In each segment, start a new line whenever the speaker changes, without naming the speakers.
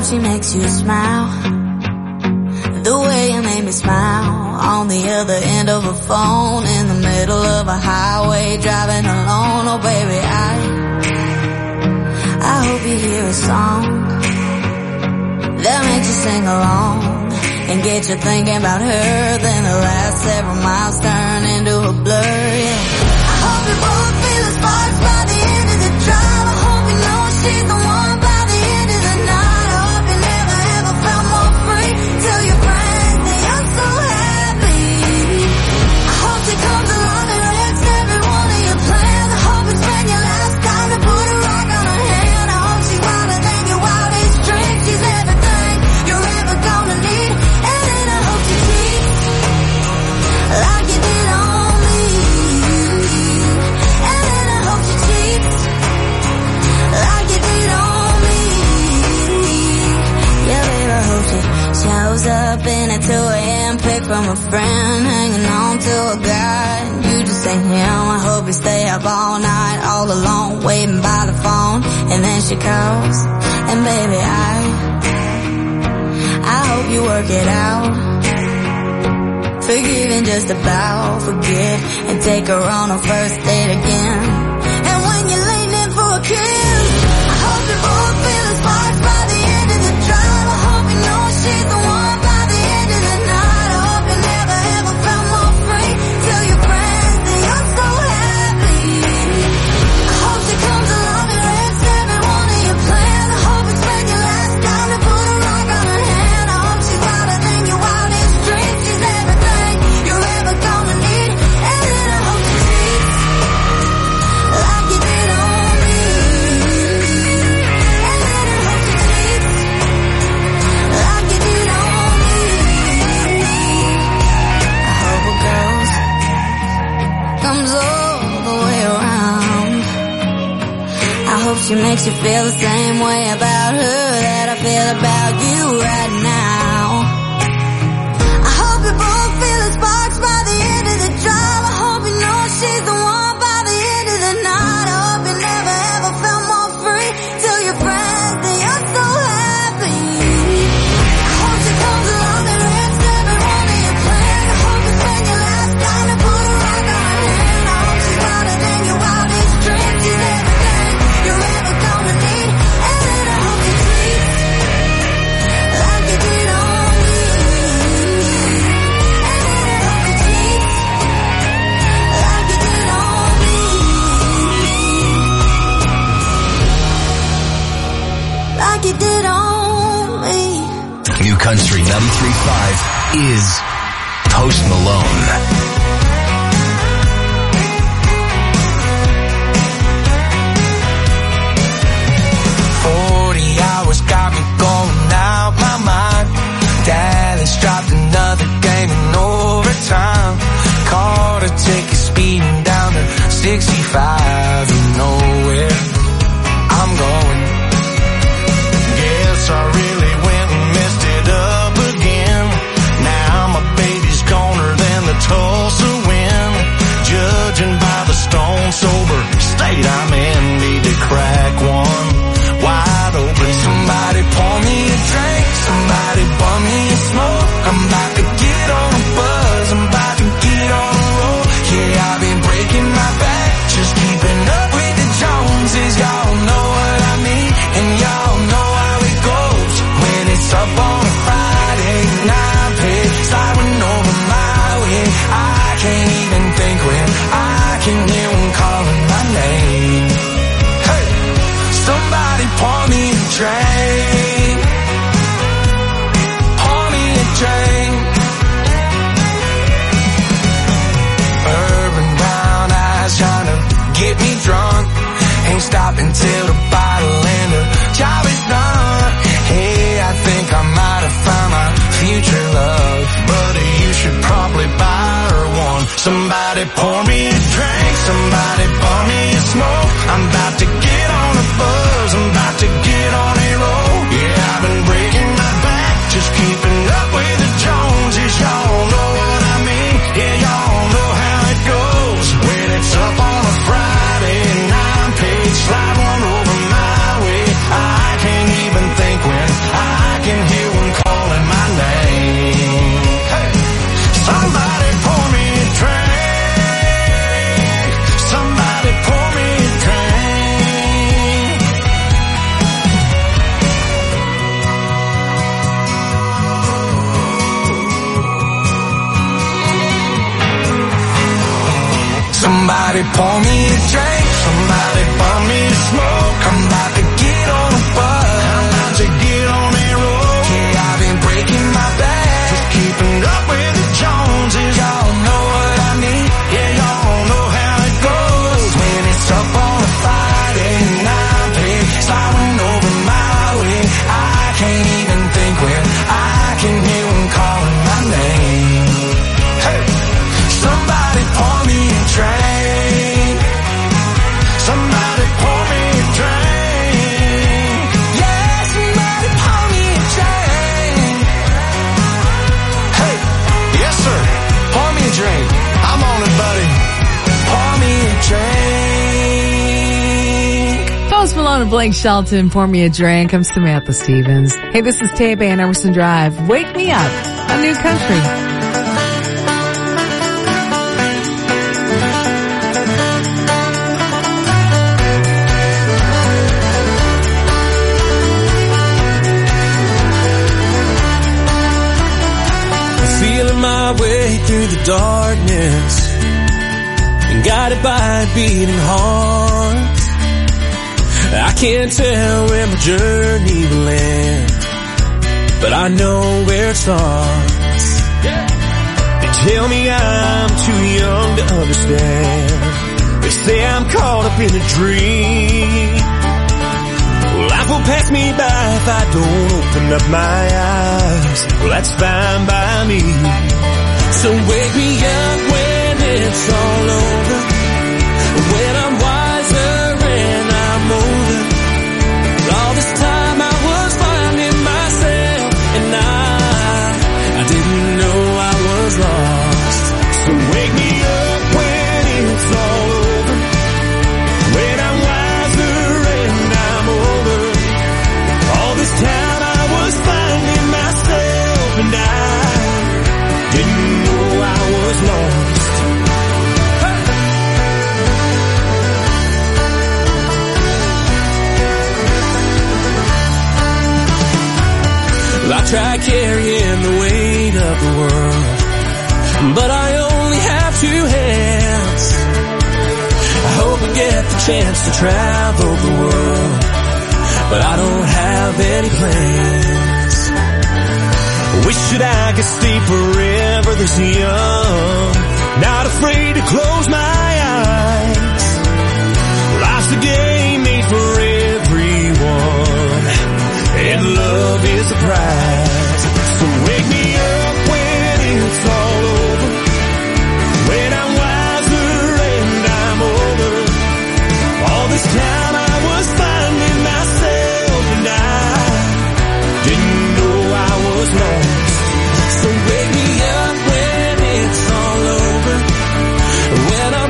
hope she makes you smile the way you made me smile on the other end of a phone in the middle of a highway driving alone. Oh baby, I hope you hear a song that makes you sing along and get you thinking about her. Then the last several miles turn into a blur, yeah. I hope you both feel the sparks by the end of the drive. I hope you know she's the one by the end of the night. I hope you never ever felt more free. Tell your friends that you're so happy. I hope she comes along and wrecks every one of your plans. I hope it's when your last time to put a rock on her hand. I hope she's wilder than your wildest dreams. She's everything you're ever gonna need. And then I hope she cheats like you did on me. And then I hope she cheats like you did on me. Yeah, baby, I hope she shows up in a 2 a.m. pic from a friend, hanging on to a guy. You just ain't him. I hope you stay up all night, all alone, waiting by the phone. And then she calls, and baby, I hope you work it out. Forgive and just about forget, and take her on a first date again. And when you're leaning in for a kiss, I hope you both feel the sparks by the end of the drive. I hope you know she's the one by the end of the night. I hope you never ever felt more free. Tell your friends that you're so happy. I hope she comes along and wrecks every one of your plans. I hope it's when your last time to put a rock on her hand. I hope she's wilder than your wildest dreams. She's everything you're ever gonna need. And then I hope she cheats like you did on me. And then I hope she cheats like you did on me. I hope a ghost comes all the way around. I hope she makes you feel the same way about her that I feel about you right now. I hope you both feel the sparks by the end of the drive. I hope you know she's the one by the end of the night. I hope you never ever felt more free. Tell your friends that you're so happy. I hope she comes along and wrecks every one of your plans. I hope it's when your last time to put a rock on her hand. I hope she's wilder than your wildest dreams. She's everything you're ever gonna need. And then I hope she cheats like you did on me. And then I hope she cheats like you did on me. Like you did on me.
New Country 93.5 is Post Malone.
40 hours got me going out my mind. Dallas dropped another game in overtime. Caught a ticket speeding down to 65 and nowhere I'm going. Guess I really went and messed it up again. Now my baby's goner than the Tulsa wind. Judging by the stone sober state I'm in, need to crack one wide open. Somebody pour me a drink, somebody bum me a smoke. I'm about to get on a buzz, I'm about to get on a roll. Yeah, I've been breaking my back, just keeping up with the Joneses. Y'all know what I mean, and y'all know how it goes. When it's up on a Friday night, sliding over my way. I can't even think when I can hear them calling my name. Hey, somebody pour me a drink, pour me a drink. Urban brown eyes trying to get me drunk. Ain't stopping till the bottle and the job is done. Hey, I think I might have found my future love, but you should probably buy her one. Somebody pour me a drink, somebody pour me a smoke. I'm about to get on a buzz, I'm about to get on a roll. Yeah, I've been breaking my back, just keeping up with the Joneses. Y'all know what I mean, yeah, y'all know how it goes. When it's up on a Friday and I'm paid, slide one over my way. I can't even think when I Somebody pour me a drink, somebody pour me a smoke. I'm about to get on a bus, I'm about to get on that road. Yeah, I've been breaking my back, just keeping up with the Joneses. Y'all know what I mean, yeah, y'all know how it goes. When it's up on a Friday night, babe, sliding over my way, I can't even think where I can hear them calling my name. Hey, somebody pour me a drink, somebody pour me a drink. Yeah, somebody pour me a drink. Hey, yes sir, pour me a drink. I'm on it, buddy. Pour me a drink.
Post Malone and Blake Shelton, pour me a drink. I'm Samantha Stevens. Hey, this is Tebe and Emerson Drive. Wake me up, a new country.
Feeling my way through the darkness and guided by a beating heart. I can't tell where my journey will end, but I know where it starts. They tell me I'm too young to understand. They say I'm caught up in a dream. Life will pass me by if I don't open up my eyes. Well, that's fine by me. So wake me up when it's all over, when I'm wiser and I'm older. All this time I was finding myself, and I didn't know I was lost. So wake me up when it's all over, when I'm wiser and I'm older. All this time I was finding myself, and I didn't know I was lost. Well, I try carrying the weight of the world, but I only have two hands. I hope I get the chance to travel the world, but I don't have any plans. Wish that I could stay forever this young, not afraid to close my eyes. Life's a game made for everyone, and love is a prize. So wake me up when it's all over, when I'm wiser and I'm older. All this time I was finding myself, and I didn't know I was lost. So wake me up when it's all over, when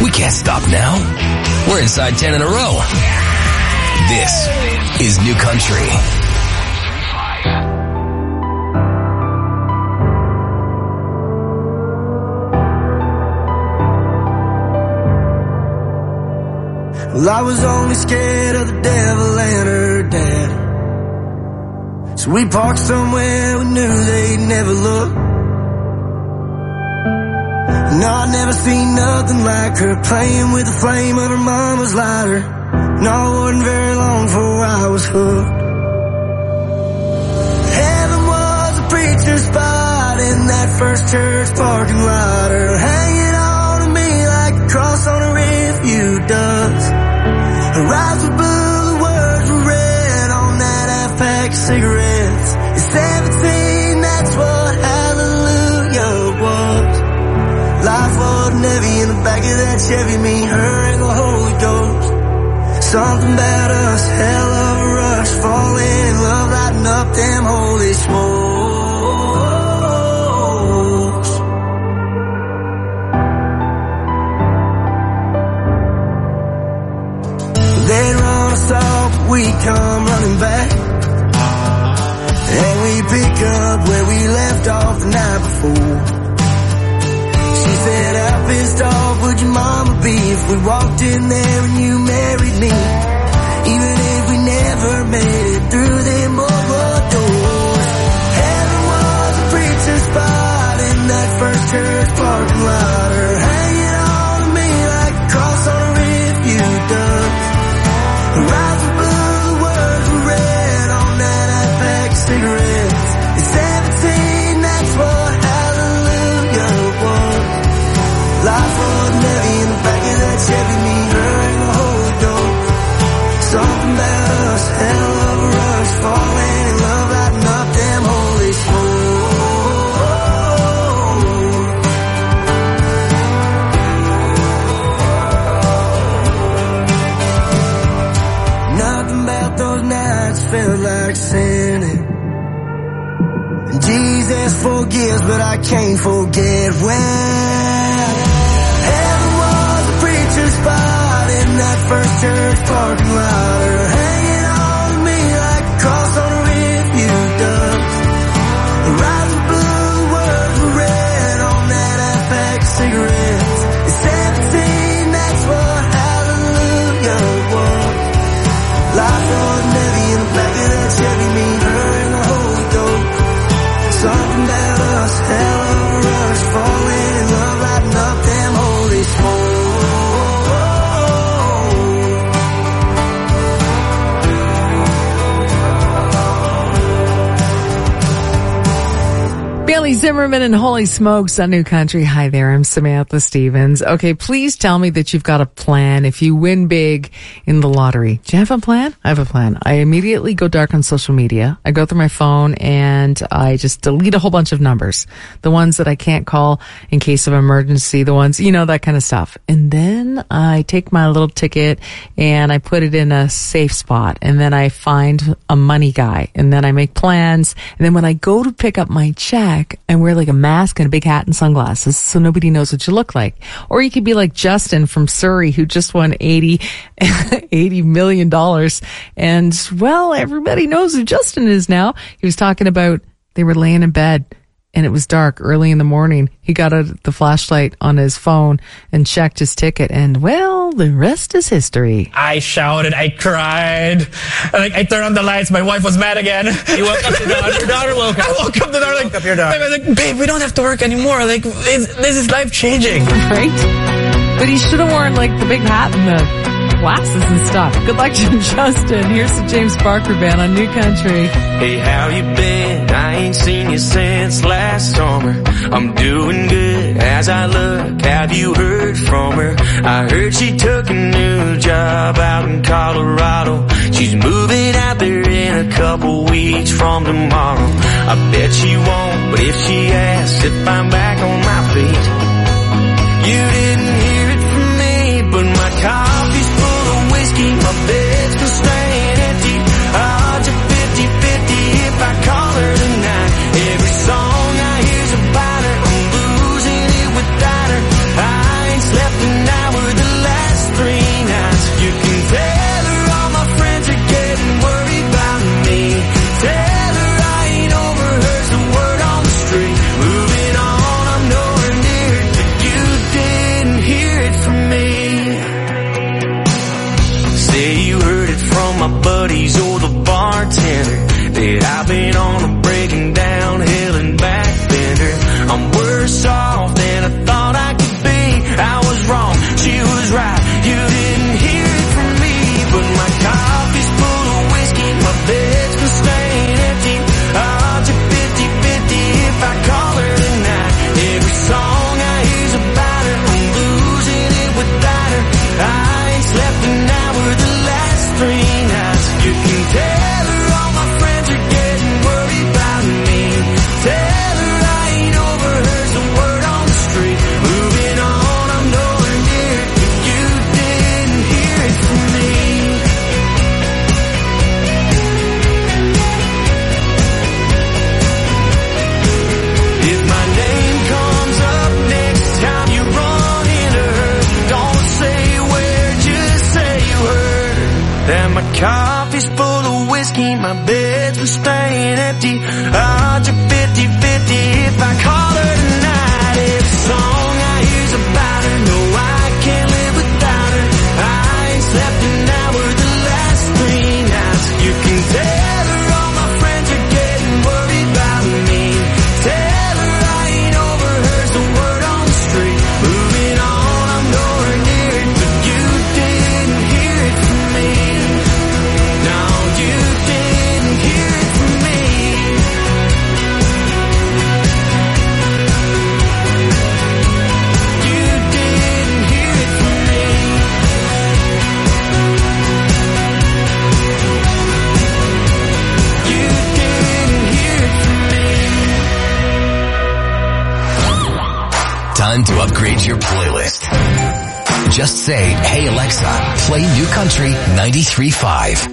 We can't stop now. We're inside 10 in a row. This is New Country.
Well, I was only scared of the devil and her dad. So we parked somewhere we knew they'd never look. No, I never seen nothing like her playing with the flame of her mama's lighter. No, it wasn't very long before I was hooked. Heaven was a preacher's spot in that first church parking lot. Her hanging on to me like a cross on a refuge does. Her eyes were blue, the words were red on that half-pack of cigarettes. At 17, that's what hallelujah was. Life wasn't heavy in the back of that Chevy, me, her, and the Holy Ghost. Something about us, hell of a rush, falling in love, lighting up them holy smokes. They'd run us off, we come running back, and we pick up where we left off the night before. She said, how pissed off would your mama be if we walked in there and you married me? Even if we never made it through them boardwalk doors. Heaven was a preacher's spot in that first church parking lot. Her hanging on to me like a cross on a refuge does. Her eyes were blue, the words were red on that half-pack of cigarettes. At 17, that's what hallelujah was. Life wasn't heavy in the back of that Chevy, me, her, and the Holy Ghost. Something about us, hell of a rush, falling in love, lighting up them holy smokes. Nothing about those nights felt like sinning. And Jesus forgives, but I can't forget when heaven was a preacher's spot in that first church parking lot. Her hanging on to me like a cross on a refuge does. Her eyes were blue, the words were red on that half-pack of cigarettes. At 17, that's what hallelujah was. Life wasn't heavy in the back of that Chevy, me, her, and the Holy Ghost. Something about us, hell of a rush, falling in love, lighting up them holy smokes.
Bailey Zimmerman and Holy Smokes on New Country. Hi there, I'm Samantha Stevens. Okay, please tell me that you've got a plan if you win big in the lottery. Do you have a plan? I have a plan. I immediately go dark on social media. I go through my phone and I just delete a whole bunch of numbers. The ones that I can't call in case of emergency, the ones, that kind of stuff. And then I take my little ticket and I put it in a safe spot. And then I find a money guy. And then I make plans. And then when I go to pick up my check, and wear like a mask and a big hat and sunglasses so nobody knows what you look like. Or you could be like Justin from Surrey who just won $80 million. And well, everybody knows who Justin is now. He was talking about they were laying in bed and it was dark early in the morning. He got out the flashlight on his phone and checked his ticket, and well, the rest is history.
I shouted, I cried, I turned on the lights, my wife was mad again.
You woke up, your daughter woke up.
I woke up, the daughter,
woke up your daughter.
I was like, babe, we don't have to work anymore, this is life-changing.
Right? But he should have worn like the big hat and the glasses and stuff. Good luck to Justin. Here's the James Barker Band on New Country.
Hey, how you been? I ain't seen you since last summer. I'm doing good as I look. Have you heard from her? I heard she took a new job out in Colorado. She's moving out there in a couple weeks from tomorrow. I bet she won't, but if she asks if I'm back on my feet, you didn't hear it from me, but my coffee's full of whiskey, my bed's been staying empty. Odds are 50-50 if I call her tonight. Every song I hear's about her, I'm losing it without her. I ain't slept an hour my buddies or the bartender that I've been on a breaking down hill and back bender. I'm worse off than I thought I could be. I was wrong, she was right, you didn't hear it from me. But my coffee's full of whiskey, my bed's been staying empty. Odds are 50-50 if I call her tonight. Every song I hear's about her, I'm losing it without her. I ain't slept an hour the last 3 nights. You can tell her all my friends are getting worried about me. Tell her I ain't overheard the word on the street. Moving on, I'm nowhere near it, but you didn't hear it from me. If my name comes up next time you run into her, don't say where, just say you heard that my coffee's full of whiskey, my bed's been staying empty. Odds are 50-50 if I call her tonight. Every song I hear's about her, no, I can't live without her. I ain't slept an hour the last 3 nights. You can tell her all my friends are getting worried about me. Tell her I ain't overheard the word on the street. Moving on, I'm nowhere near it, but you didn't hear it from me. No, you didn't hear it from me. You didn't hear it from me. You didn't hear it from me.
Time to upgrade your playlist. Just say, "Hey Alexa, play New Country 93.5.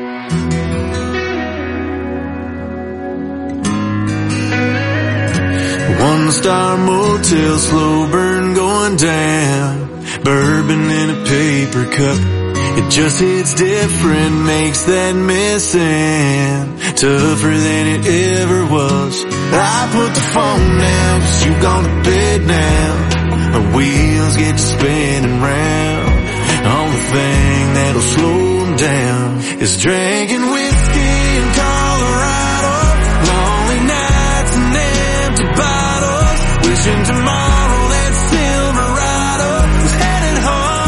One-star motel, slow burn going down. Bourbon in a paper cup. It just hits different, makes that missing tougher than it ever was. I put the phone down, 'cause you gone to bed now. My wheels get to spinning round. Only thing that'll slow them down is drinking whiskey in Colorado. Lonely nights and empty bottles. Wishing tomorrow that Silverado was headed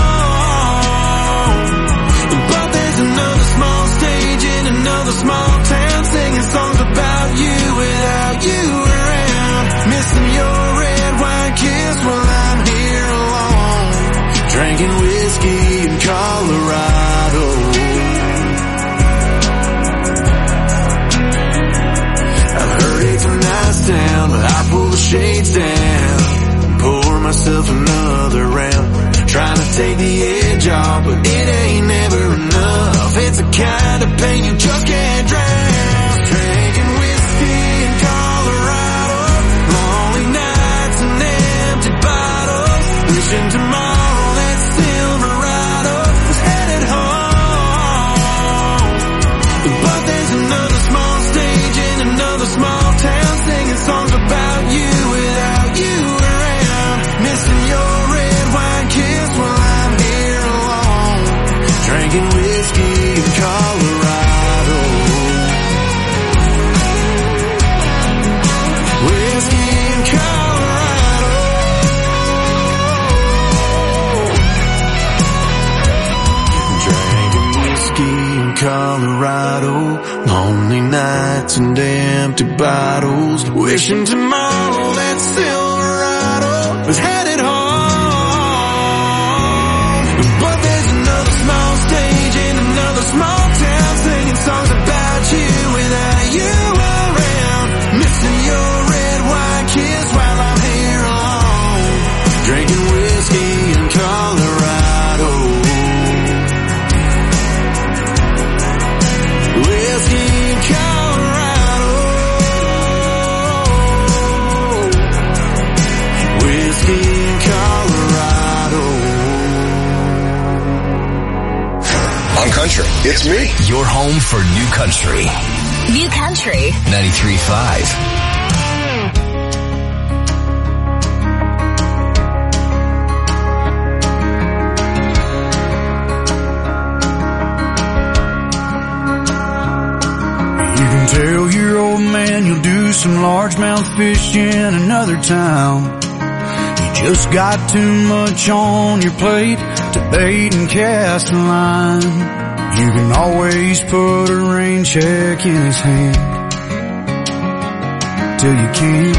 home. But there's another small stage in another small town, singing songs about you without you around. Missing your red wine kiss while I'm here alone. Drinking whiskey in Colorado. I've heard it's a nice town, but I pull the shades down. Pour myself another round. Trying to take the edge off, but it ain't never enough. It's the kind of pain you just can't drown. Drinking whiskey in Colorado. Lonely nights and empty bottles. Wishing tomorrow that Silverado was headed home. But there's another small stage in another small town, singing songs about you without you around. Missing your red wine kiss while I'm here alone. Drinking whiskey in Colorado. Whiskey in Colorado. Drinking whiskey in Colorado. Lonely nights and empty bottles. Wishing tomorrow that Silverado was headed home. But there's another small stage in another small town, singing songs about you without you around. Missing your red wine kiss while I'm here alone. Drinking whiskey in Colorado. Whiskey in Colorado. Whiskey in Colorado.
On Country, it's me. Your home for New Country.
New Country
93.5.
man, you'll do some largemouth fish in another town. You just got too much on your plate to bait and cast a line. You can always put a rain check in his hand till you can't.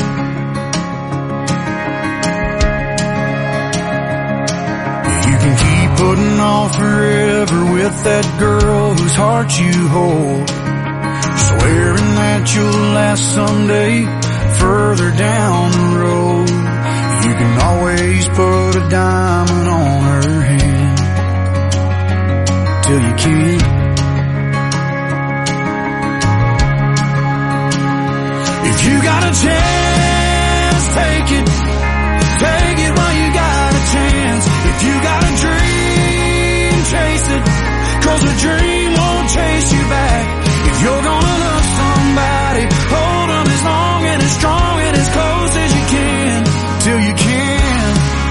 You can keep putting off forever with that girl whose heart you hold, swearing that you'll last someday further down the road. You can always put a diamond on her hand till you can't. If you got a chance, take it. Take it while you got a chance. If you got a dream, chase it. 'Cause a dream won't chase you back. If you're gonna love somebody, hold them as long and as strong and as close as you can till you can.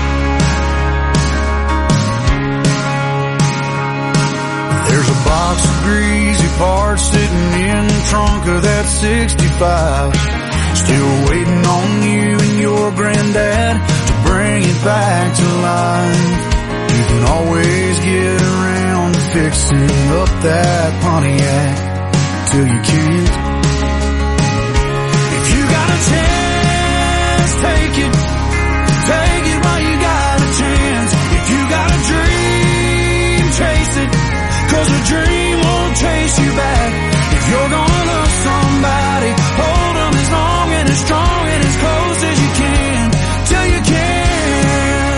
There's a box of greasy parts sitting in the trunk of that 65, still waiting on you and your granddad to bring it back to life. You can always get around to fixing up that Pontiac till you can't. If you got a chance, take it. Take it while you got a chance. If you got a dream, chase it. 'Cause a dream won't chase you back. If you're gonna love somebody, hold them as long and as strong and as close as you can till you can.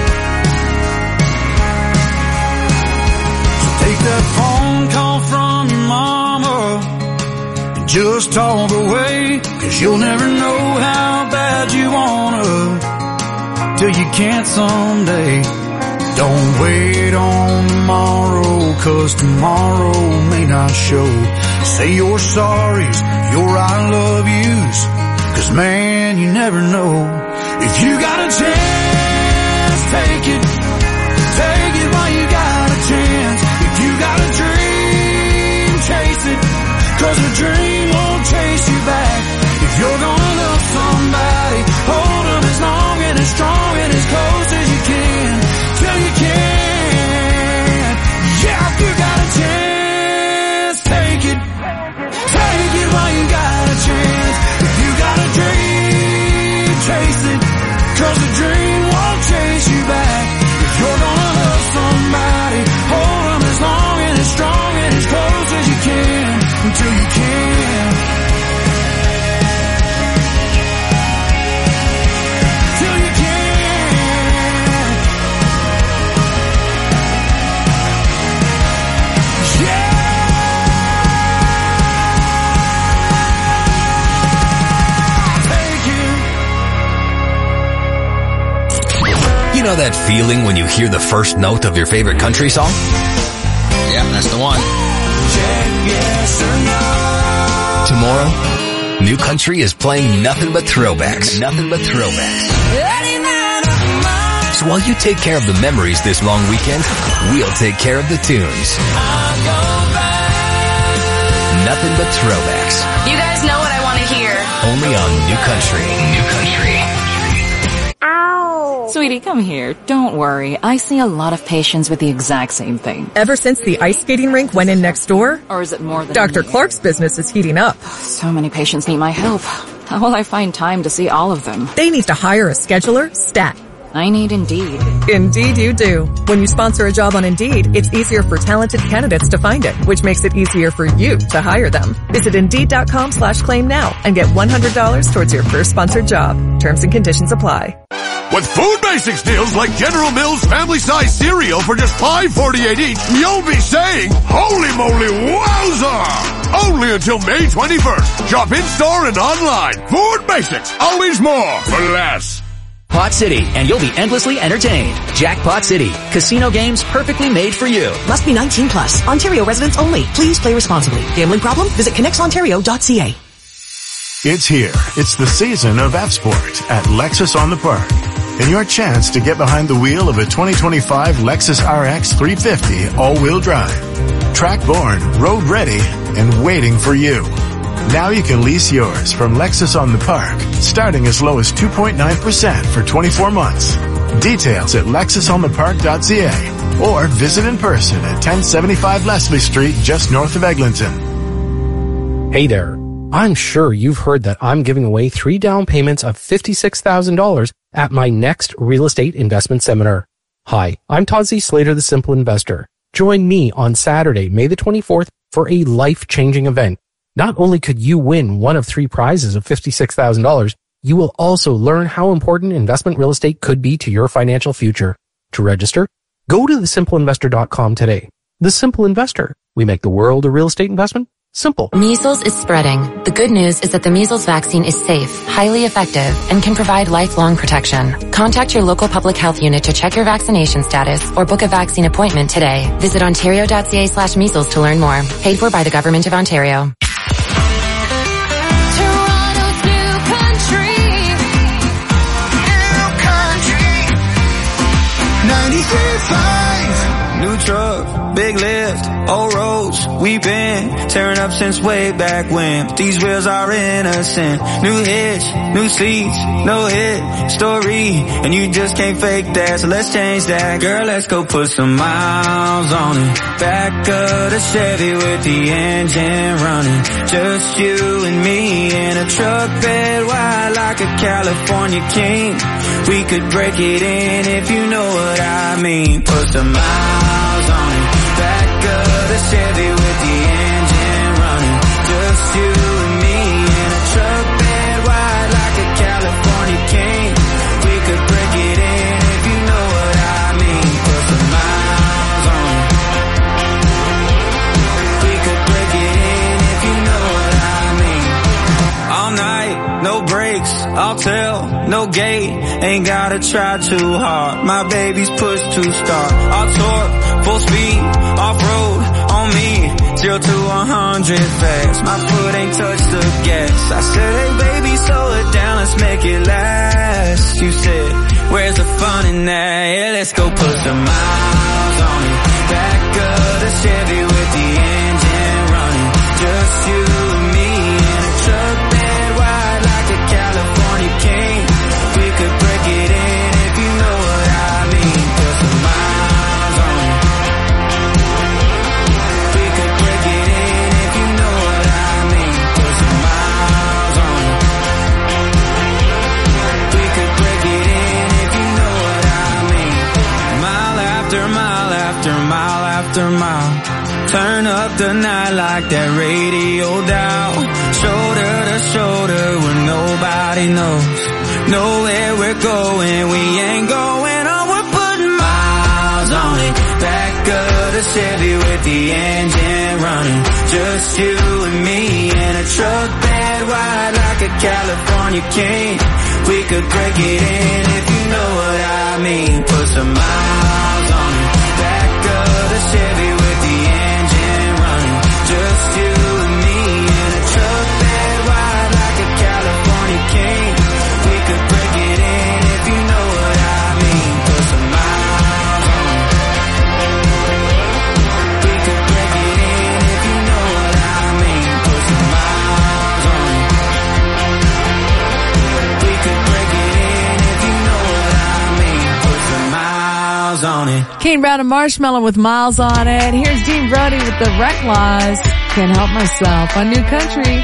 So take that phone call from your mama and just talk away, 'cause you'll never know how bad you wanna till you can't someday. Don't wait on tomorrow, 'cause tomorrow may not show. Say your sorries, your I love yous, 'cause man, you never know. If you got a chance, take it. Take it while you got a chance. If you got a dream, chase it. 'Cause a dream won't chase you back. If you're gonna love somebody, hold them as long and as strong and as close as you can till you can. Yeah, if you got a chance, take it. Take it while you got a chance. If you got a dream, chase it. 'Cause a dream won't chase you back. If you're gonna love somebody, hold them as long and as strong and as close as you can until you can. Till you can. Yeah. Take it.
You know that feeling when you hear the first note of your favorite country song?
Yeah, that's the one.
Yes or no.
Tomorrow, New Country is playing nothing but throwbacks. Nothing but throwbacks. So while you take care of the memories this long weekend, we'll take care of the tunes. Nothing but throwbacks.
You guys know what I want to hear.
Only on New Country. New Country.
Sweetie, come here. Don't worry. I see a lot of patients with the exact same thing.
Ever since the ice skating rink went in next door?
Or is it more than
Dr. Clark's business is heating up.
So many patients need my help. How will I find time to see all of them?
They need to hire a scheduler, stat.
I need Indeed.
Indeed you do. When you sponsor a job on Indeed, it's easier for talented candidates to find it, which makes it easier for you to hire them. Visit Indeed.com/claim now and get $100 towards your first sponsored job. Terms and conditions apply.
With Food Basics deals like General Mills family size cereal for just $5.48 each, you'll be saying, holy moly wowza! Only until May 21st. Shop in-store and online. Food Basics. Always more for less.
Pot City, and you'll be endlessly entertained. Jackpot City. Casino games perfectly made for you.
Must be 18 plus. Ontario residents only. Please play responsibly. Gambling problem? Visit connectsontario.ca.
It's here. It's the season of F-Sport at Lexus on the Park. And your chance to get behind the wheel of a 2025 Lexus RX 350 all-wheel drive. Track-born, road-ready, and waiting for you. Now you can lease yours from Lexus on the Park, starting as low as 2.9% for 24 months. Details at lexusonthepark.ca or visit in person at 1075 Leslie Street, just north of Eglinton.
Hey there. I'm sure you've heard that I'm giving away 3 down payments of $56,000 at my next real estate investment seminar. Hi, I'm Todd Z. Slater, the Simple Investor. Join me on Saturday, May the 24th for a life-changing event. Not only could you win one of 3 prizes of $56,000, you will also learn how important investment real estate could be to your financial future. To register, go to thesimpleinvestor.com today. The Simple Investor. We make the world a real estate investment simple.
Measles is spreading. The good news is that the measles vaccine is safe, highly effective, and can provide lifelong protection. Contact your local public health unit to check your vaccination status or book a vaccine appointment today. Visit ontario.ca/measles to learn more. Paid for by the Government of Ontario.
Toronto's new country. New country.
93.5. New truck, big lift, old roads, we've been tearing up since way back when. These wheels are innocent. New hitch, new seats, no hit story, and you just can't fake that, so let's change that. Girl, let's go put some miles on it. Back of the Chevy with the engine running. Just you and me in a truck bed wide like a California king. We could break it in if you know what I mean. Put some miles on it. Back of the Chevy with the engine running. Just you and me in a truck bed wide like a California king. We could break it in if you know what I mean. Put some miles on it. We could break it in if you know what I mean. All night, no brakes, I'll tell, no gate. Ain't gotta try too hard. My baby's push to start. I'll torque, full speed, off-road, on me. 0 to 100 fast. My foot ain't touched the gas. I said, hey baby, slow it down, let's make it last. You said, where's the fun in that? Yeah, let's go put some miles on it. Back of the Chevy with the engine running. Just you and me in a truck bed wide like a California king. We could break it in if you know what I mean. Put some miles on it. We could break it in if you know what I mean. Put some miles on it. We could break it in if you know what I mean. Mile after mile after mile after mile. Turn up the night like that radio dial. Shoulder to shoulder where nobody knows. Know where we're going, we ain't going on, we're putting miles on it. Back of the Chevy with the engine running. Just you and me in a truck bed wide like a California king. We could break it in if you know what I mean. Put some miles on it. Back of the Chevy with the engine running. Just you and me in a truck bed wide like a California king. We could break it in if you know what I mean. Put some miles on it. We could break it in if you know what I mean. Put some miles on it. We could break it in if you know what I mean. Put some miles on it.
Kane Brown and Marshmallow with Miles on it. Here's Dean Brody with the Wreck Laws. Can't help myself on New Country.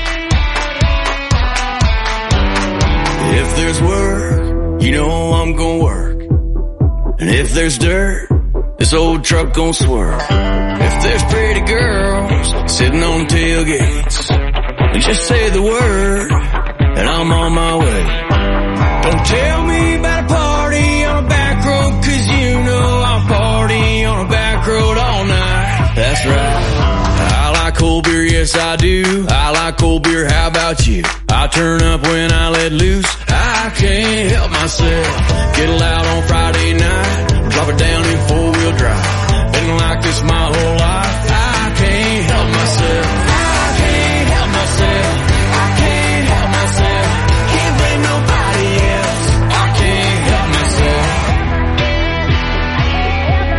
If there's work, you know I'm gonna work. And if there's dirt, this old truck gon' swerve. If there's pretty girls sitting on tailgates, and just say the word, and I'm on my way. Don't tell me about a party on a back road, 'cause you know I'll party on a back road all night. That's right. I like cold beer, yes I do. I like cold beer, how about you? I turn up when I let loose. I can't help myself. Get loud on Friday night. Drop it down in four-wheel drive. Been like this my whole life. I can't help myself. I can't help myself. I can't help myself. Can't blame nobody else. I can't help myself.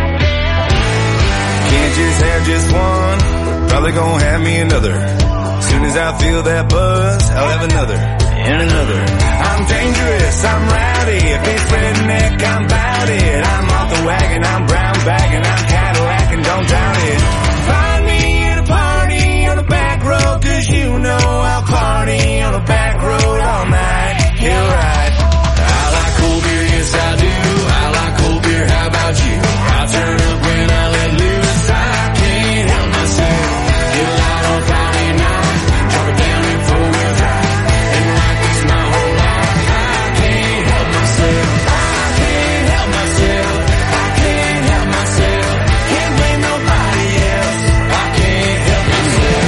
Can't just have just one. Probably gonna have me another.
soon as I feel that buzz, I'll have another and another. I'm dangerous, I'm rowdy. If they spread neck, I'm bout it. I'm off the wagon, I'm brown bagging, I'm Cadillac and don't doubt it. Find me at a party on the back road, 'cause you know I'll party on the back road all night. You're right. I like cold beer, yes I do. I like cold beer, how about you? I'll turn up when I let loose. I can't help myself. Get loud on Friday night, drop it down in four-wheel drive, and like this my whole life. I can't help myself. I can't help myself. I can't help myself. Can't blame nobody else. I can't help myself.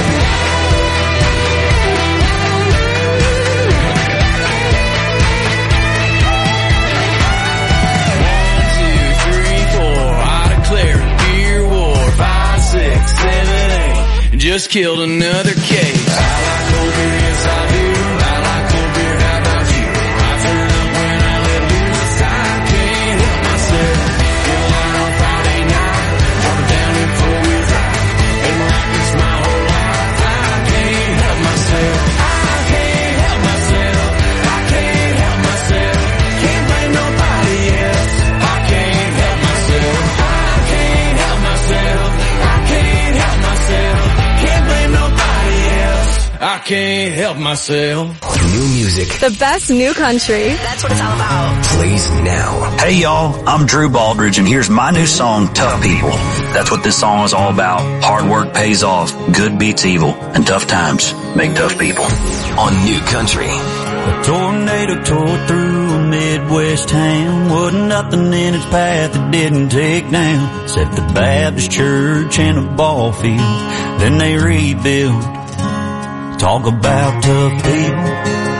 Just killed another case. I like cold beer, yes I do. I like cold beer, how about you? I turn up when I let loose. I can't help myself. Get loud on Friday night, drop it down in four-wheel drive, and like this my whole life. I can't help myself. I can't help myself. I can't help myself. Can't blame nobody else. I can't help myself. I can't help myself. I can't help myself. Can't blame nobody else. I can't help myself.
New music
The best new country. That's what it's all about.
plays now.
Hey y'all, I'm Drew Baldridge and here's my new song, Tough People. That's what this song is all about. Hard work pays off, good beats evil, and tough times make tough people.
On New Country.
A tornado tore through a Midwest town. Wasn't nothing in its path it didn't take down, except the Baptist church and a ball field. Then they rebuilt. Talk about tough people.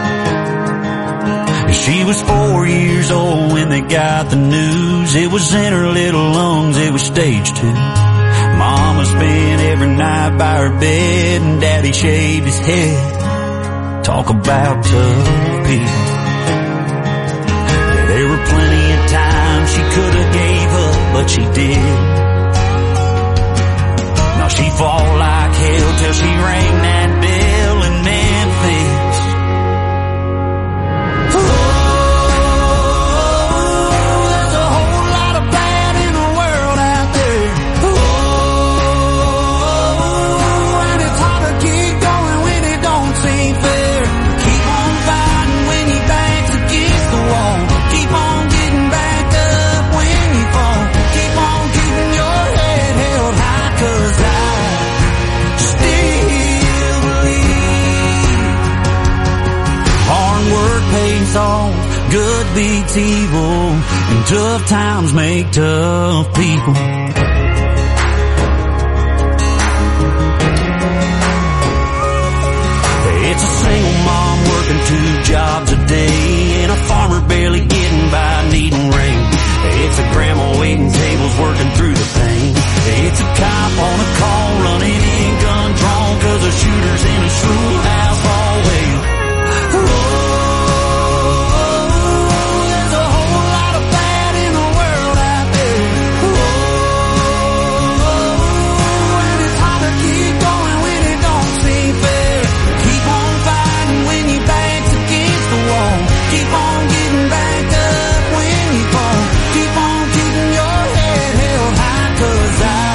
She was 4 years old when they got the news. It was in her little lungs, it was stage 2. Mama spent every night by her bed and Daddy shaved his head. Talk about tough people. Yeah, there were plenty of times she could have gave up, but she did. Now she fought like hell till she rang that bell in Memphis. Oh, there's a whole lot of bad in the world out there. Oh, and it's hard to keep going when it don't seem fair. Keep on fighting when your back's against the wall. Keep on getting back up when you fall. Keep on keeping your head held high, 'cause I still believe hard work pays off, good beats evil, and tough times make tough people. It's a single mom working 2 jobs a day, and a farmer barely getting by needing rain. It's a grandma waiting tables working through the pain. It's a cop on a call running in gun drawn, 'cause a shooter's in a schoolhouse hallway. Oh, there's a whole lot of bad in the world out there. Oh, and it's hard to keep going when it don't seem fair. Keep on fighting when your back's against the wall. Keep on getting back up when you fall. Keep on keeping your head held high, 'cause I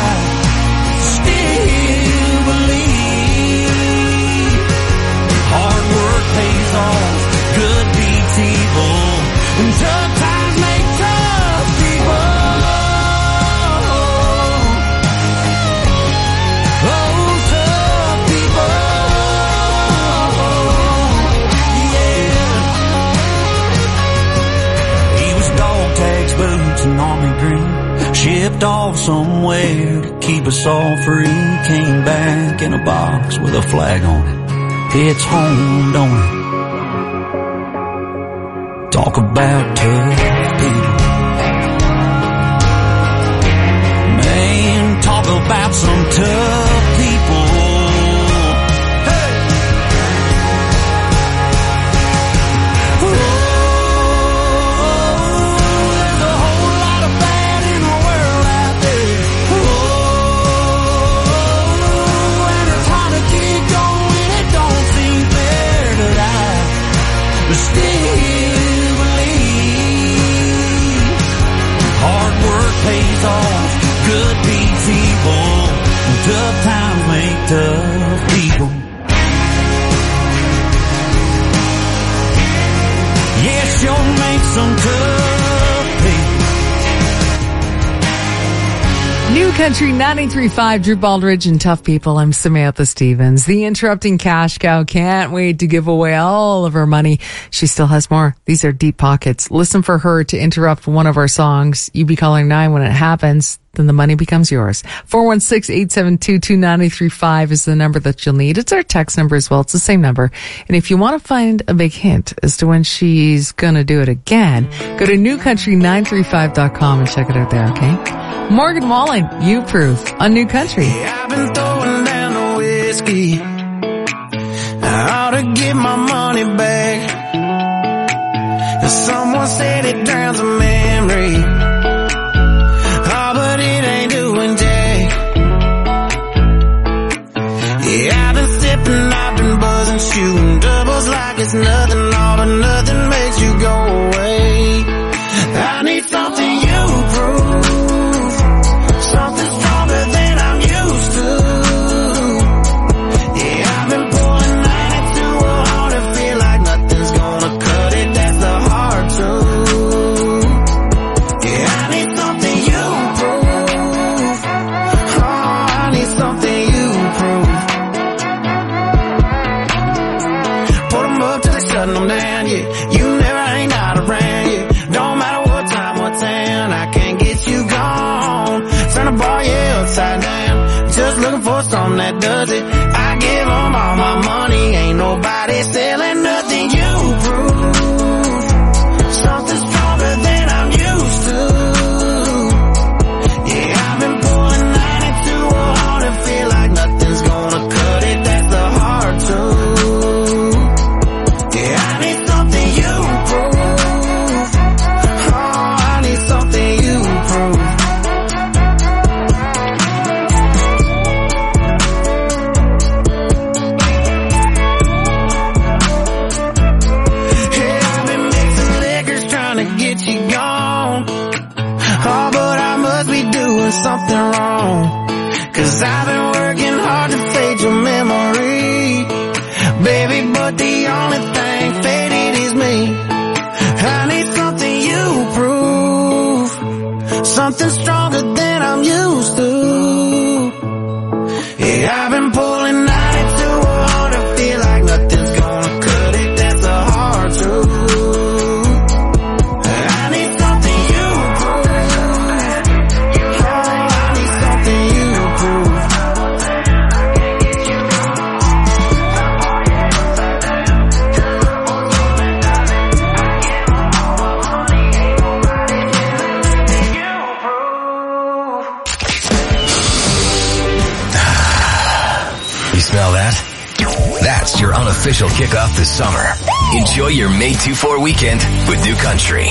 still believe hard work pays off, good beats evil, and tough times make tough people. Oh, tough people. Yeah. He was dog tags, boots, and army green. Shipped off somewhere to keep us all free. Came back in a box with a flag on it. It's home, don't it? Talk about tough people. Man, talk about some tough people. Hey! Oh, there's a whole lot of bad in the world out there. Oh, and it's hard to keep going when it don't Good beats evil. Tough times make tough people. Yeah, sure make some tough people.
New Country 93.5, Drew Baldridge and Tough People. I'm Samantha Stevens. The Interrupting Cash Cow can't wait to give away all of her money. She still has more. These are deep pockets. Listen for her to interrupt one of our songs. You be calling 9 when it happens. Then the money becomes yours. 416-872-2935 is the number that you'll need. It's our text number as well. It's the same number. And if you want to find a big hint as to when she's going to do it again, go to newcountry935.com and check it out there, okay? Morgan Wallen, You Proof on New Country.
I've been throwing down the whiskey. I ought to get my money back. Someone said it drowns a memory. But it ain't doing jack. Yeah, I've been sipping, I've been buzzing, shooting doubles like it's nothing, all but nothing makes you go away. I need something you prove, something stronger than I'm used to. Yeah, I've been pulling 92 hard and feel like nothing's gonna cut it, that's the hard truth. Yeah, I need something you shutting them down, yeah. You never ain't not around, yeah. Don't matter what time, what town, I can't get you gone. Turn the bar, yeah, upside down. Just looking for something that does it. I give them all my money, ain't nobody selling nothing. You prove something stronger than I'm used to. Yeah, I've been pulling 92 hard and feel like nothing's gonna cut it, that's the hard truth. Something wrong, 'cause I've been working hard to fade your memory, baby, but the only thing faded is me. I need something you prove, something stronger than I'm used to. Yeah, I've been pulling 92 hard to feel like nothing's gonna cut it, that's the hard truth.
Smell that? That's your unofficial kickoff this summer. Enjoy your May 2-4 weekend with New Country.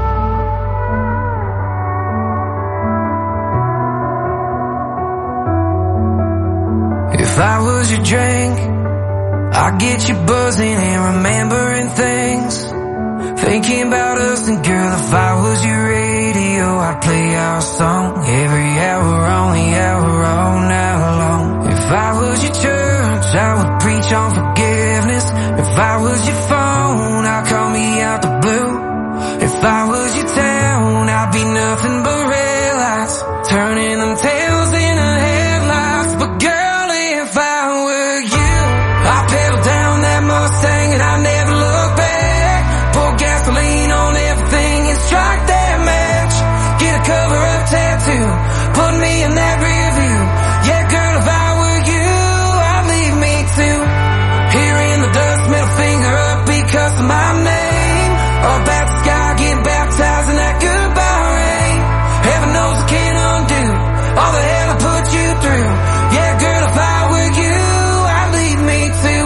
If I was your drink, I'd get you buzzing and remembering things, thinking about us. And girl, if I was your radio, I'd play our song every hour on the hour all night long. If I was your church, I would preach on forgiveness. If I was your phone, I'd call me out the blue. If I was your town, I'd be nothing but red lights, turning them tails into headlights. But girl, if I were you, I'd pedal down that Mustang and I'd never look back. Pour gasoline on everything and strike that match. Get a cover-up tattoo, put me in that rear view. Yeah, girl, if I were you, I'd leave me too. Here in the dust, middle finger up because of my name. Up at the sky, getting baptized in that goodbye rain. Heaven knows I can't undo all the hell I put you through. Yeah, girl, if I were you, I'd leave me too.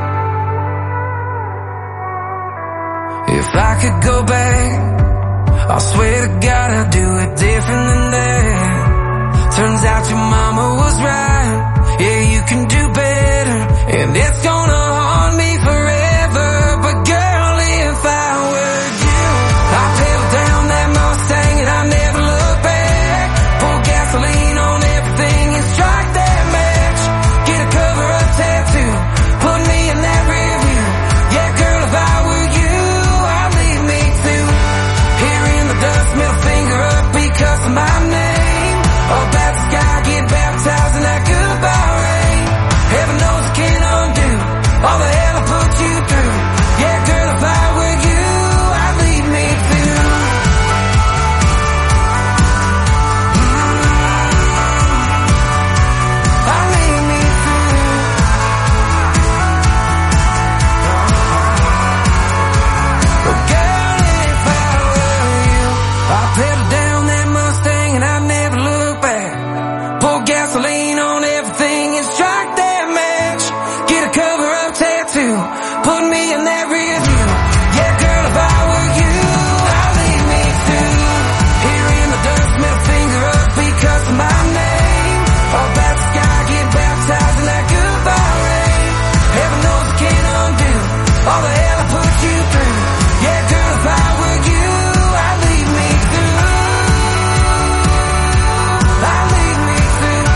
If I could go back, I swear to God I'd do it different than that. Turns out your mama was right. Yeah, you can do better, and it's gonna haunt me forever. But girl, if I were you, I'd pedal down that Mustang and I'd never look back. Pour gasoline Pour gasoline on everything and strike that match. Get a cover-up tattoo, put me in that rear view. Yeah, girl, if I were you, I'd lead me through. Here in the dust, middle finger up because of my name. All about the sky, get baptized in that goodbye rain. Heaven knows I can't undo all the hell I put you through. Yeah, girl, if I were you, I'd lead me through. I'd lead me through.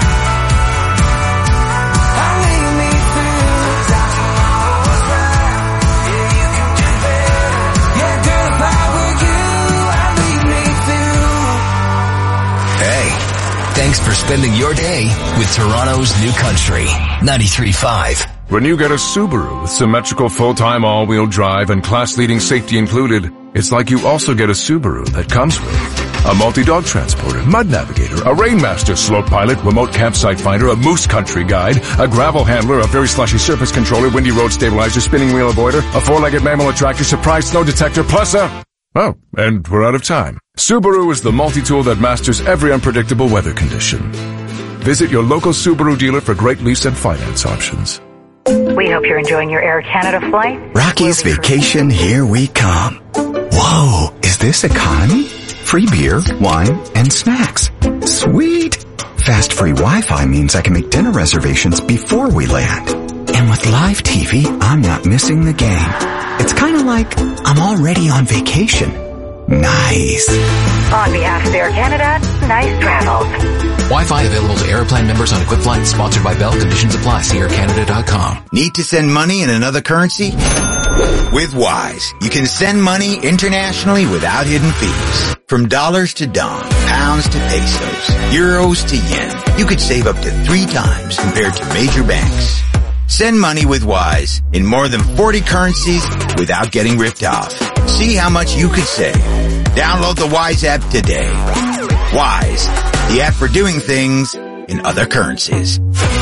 I'd lead me through. Sometimes you know what's right. Yeah, you can do better. Yeah, girl, if I were you, I'd lead me through.
Hey, thanks for spending your day with Toronto's New Country 93.5.
When you get a Subaru with symmetrical full-time all-wheel drive and class-leading safety included, it's like you also get a Subaru that comes with a multi-dog transporter, mud navigator, a Rainmaster slope pilot, remote campsite finder, a moose country guide, a gravel handler, a very slushy surface controller, windy road stabilizer, spinning wheel avoider, a four-legged mammal attractor, surprise snow detector, plus a... Oh, and we're out of time. Subaru is the multi-tool that masters every unpredictable weather condition. Visit your local Subaru dealer for great lease and finance options.
We hope you're enjoying your Air Canada flight.
Rocky's Vacation, here we come. Whoa, is this economy? Free beer, wine, and snacks. Sweet. Fast free Wi-Fi means I can make dinner reservations before we land. And with live TV, I'm not missing the game. It's kind of like I'm already on vacation. Nice.
On behalf of Air Canada, nice travels.
Wi-Fi available to Aeroplan members on equipped flights. Sponsored by Bell. Conditions apply. See aircanada.com.
Need to send money in another currency? With Wise, you can send money internationally without hidden fees. From dollars to dong, pounds to pesos, euros to yen, you could save up to 3 times compared to major banks. Send money with Wise in more than 40 currencies without getting ripped off. See how much you could save. Download the Wise app today. Wise, the app for doing things in other currencies.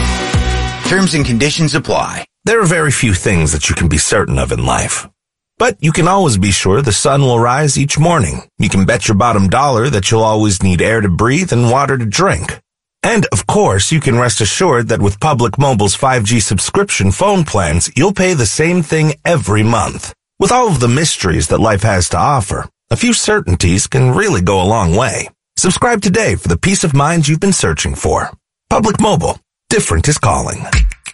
Terms and conditions apply.
There are very few things that you can be certain of in life. But you can always be sure the sun will rise each morning. You can bet your bottom dollar that you'll always need air to breathe and water to drink. And, of course, you can rest assured that with Public Mobile's 5G subscription phone plans, you'll pay the same thing every month. With all of the mysteries that life has to offer, a few certainties can really go a long way. Subscribe today for the peace of mind you've been searching for. Public Mobile. Different is calling.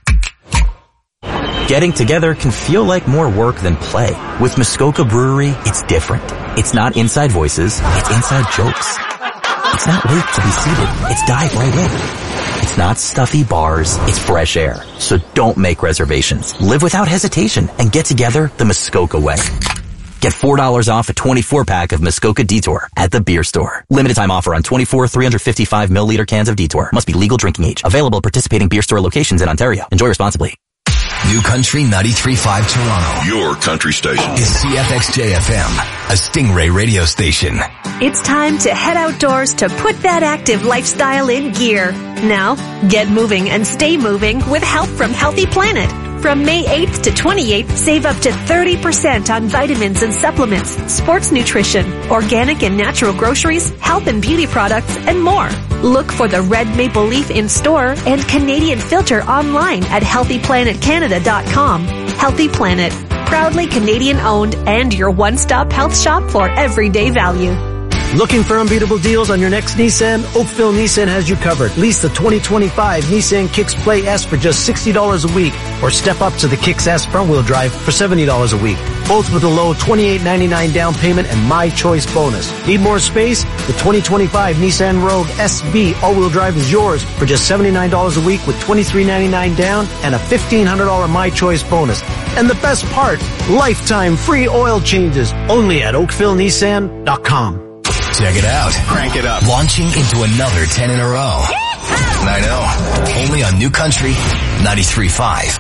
Getting together can feel like more work than play. With Muskoka Brewery, it's different. It's not inside voices, it's inside jokes. It's not wait to be seated, it's dive right in. It's not stuffy bars, it's fresh air. So don't make reservations. Live without hesitation and get together the Muskoka way. Get $4 off a 24-pack of Muskoka Detour at the beer store. Limited time offer on 24 355 milliliter cans of Detour. Must be legal drinking age. Available at participating beer store locations in Ontario. Enjoy responsibly.
New Country 93.5 Toronto.
Your country station.
Is CFXJ-FM, a Stingray radio station.
It's time to head outdoors to put that active lifestyle in gear. Now, get moving and stay moving with help from Healthy Planet. From May 8th to 28th, save up to 30% on vitamins and supplements, sports nutrition, organic and natural groceries, health and beauty products, and more. Look for the Red Maple Leaf in store and Canadian Filter online at healthyplanetcanada.com. Healthy Planet, proudly Canadian owned and your one-stop health shop for everyday value.
Looking for unbeatable deals on your next Nissan? Oakville Nissan has you covered. Lease the 2025 Nissan Kicks Play S for just $60 a week, or step up to the Kicks S front-wheel drive for $70 a week. Both with a low $28.99 down payment and My Choice bonus. Need more space? The 2025 Nissan Rogue SB all-wheel drive is yours for just $79 a week with $23.99 down and a $1,500 My Choice bonus. And the best part, lifetime free oil changes only at OakvilleNissan.com.
Check it out.
Crank it up.
Launching into another 10 in a row. I know. Only on New Country 93.5.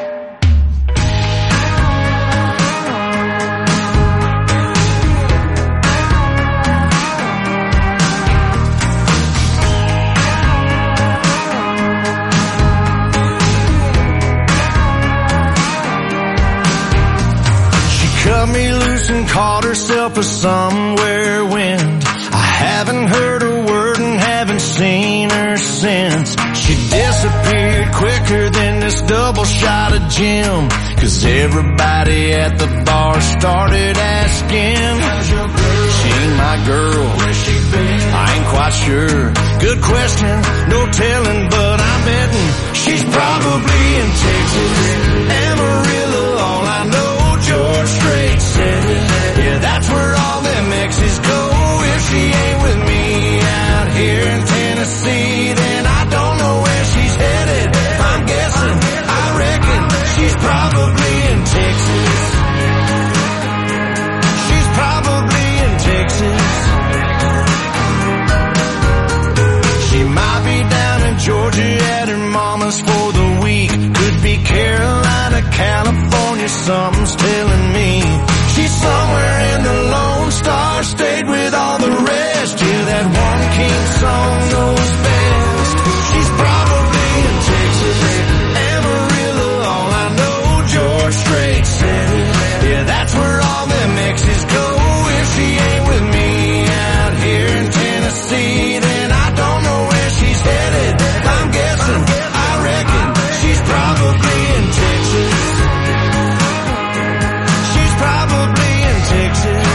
She cut me loose and caught herself a somewhere wind. I haven't heard a word and haven't seen her since. sense. She disappeared quicker than this double shot of gin, 'cause everybody at the bar started asking, how's your girl? She ain't my girl. Where's she been? I ain't quite sure. Good question, no telling, but I'm betting she's probably in Texas. Amarillo, all I know, George Strait said it. Yeah, that's where all them exes go. If she ain't with me out here in Tennessee, then I don't know where she's headed. I'm guessing, I reckon she's probably in Texas. She's probably in Texas. She might be down in Georgia at her mama's for the week. Could be Carolina, California, something's telling me. She's somewhere in the Lone Star State with all the rest. Yeah, that one king song knows best. She's probably in Texas. Amarillo, all I know, George Strait said it. Yeah, that's where all them exes go. If she ain't with me out here in Tennessee, then I don't know where she's headed. I'm guessing, I reckon she's probably in Texas. She's probably in Texas.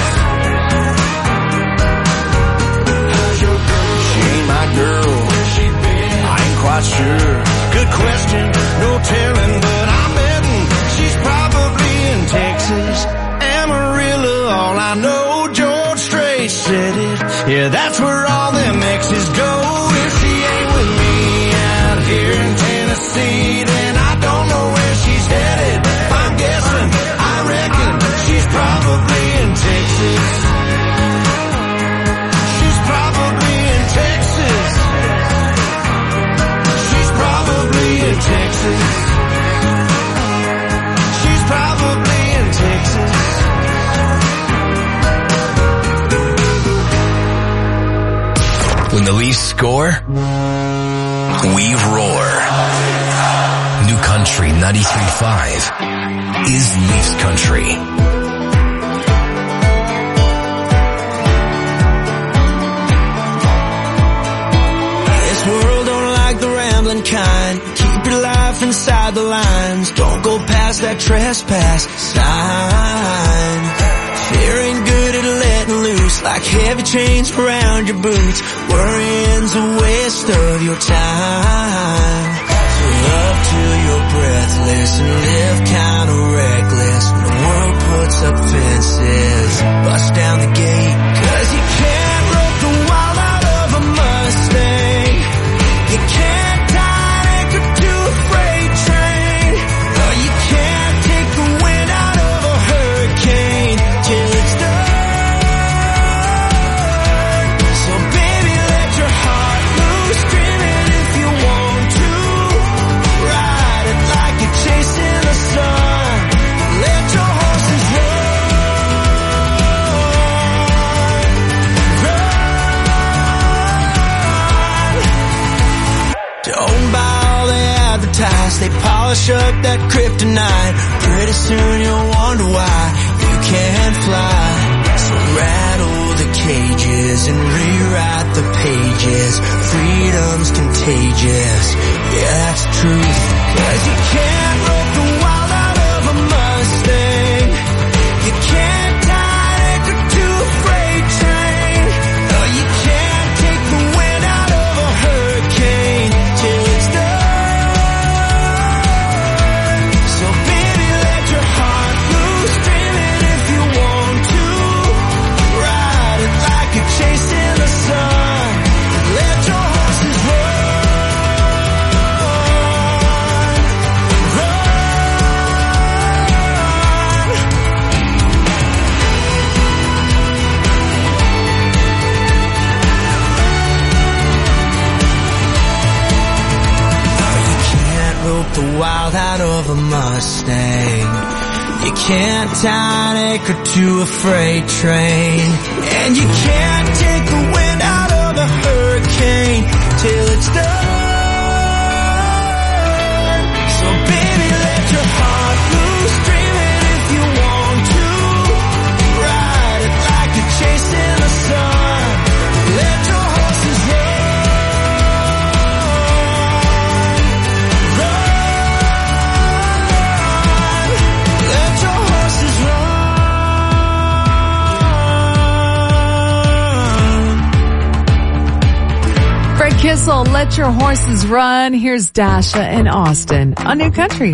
How's your girl? She ain't my girl. Where's she been? I ain't quite sure. Good question, no telling, but I'm betting she's probably in Texas. Amarillo, all I know, George Strait said it. Yeah, that's where all them exes go. If she ain't with me out here in Tennessee, then I don't know where she's headed. I'm guessing, I reckon she's probably in Texas. She's probably in Texas. She's probably in Texas. She's probably in Texas.
When the Leafs score, we roar. New Country 93.5 is Leafs Country.
This world don't like the rambling kind. Keep your life inside the lines. Don't go past that trespass sign. Fear ain't good at letting loose, like heavy chains around your boots. Worrying's a waste of your time. So love till you're breathless and live kinda reckless. When the world puts up fences, bust down the gate. 'Cause you can't rope the wild out of a Mustang. You can't tie an anchor to a freight train. No, you can't take the wind out of a hurricane till it's done. So baby, let your heart loose, scream it if you want to. Ride it like you're chasing the sun. Let your horses run. Don't buy all they advertise. They polish up that kryptonite. Pretty soon you'll wonder why you can't fly. So rattle the cages and rewrite the pages. Freedom's contagious. Yeah, that's the truth. 'Cause you can't rope the wild out of a Mustang. You can't tie an anchor to a freight train. No, you can't take the wind out of a hurricane till it's done. So baby, let your heart loose, scream it if you want to. Ride it like you're chasing the sun. Let your horses run. The wild out of a Mustang. You can't tie an anchor to a freight train. And you can't take the wind out of a hurricane till it's done. So baby, let your heart loose, scream it if you want to. Ride it like you're chasing the sun. Let your horses run.
also Let Your Horses Run. Here's Dasha and Austin on New Country.
We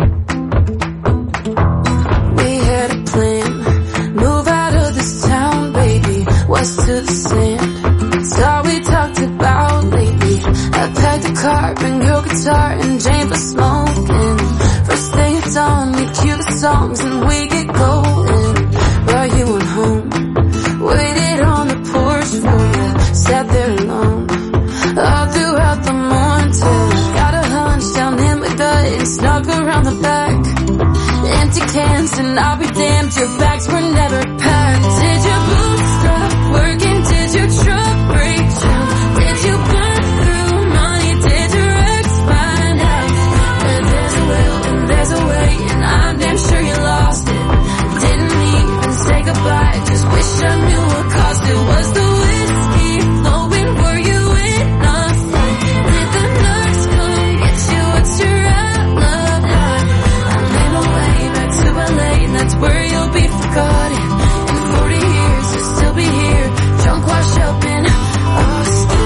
had a plan, move out of this town, baby, west to the sand. It's all we talked about lately. I packed a car, bring your guitar, and Jane for smoking. First day at dawn, we cue the songs and we get going. Brought you on home, waited on the porch for you, sat there alone all throughout the morning till I got a hunch down in my gut and snuck around the back. Empty cans and I'll be damned, your bags were never packed. Did your boots stop working? Did your truck break down? Did you burn through money? Did your ex find out? But there's a will and there's a way, and I'm damn sure you lost it. Didn't even say goodbye, just wish I knew what caused it. Was the whiskey flowing? Were you enough? Did the nurse come get you? What's your outlook like? I made my way back to LA, and that's where you'll be forgotten. In 40 years you'll still be here, drunk washed up in Austin.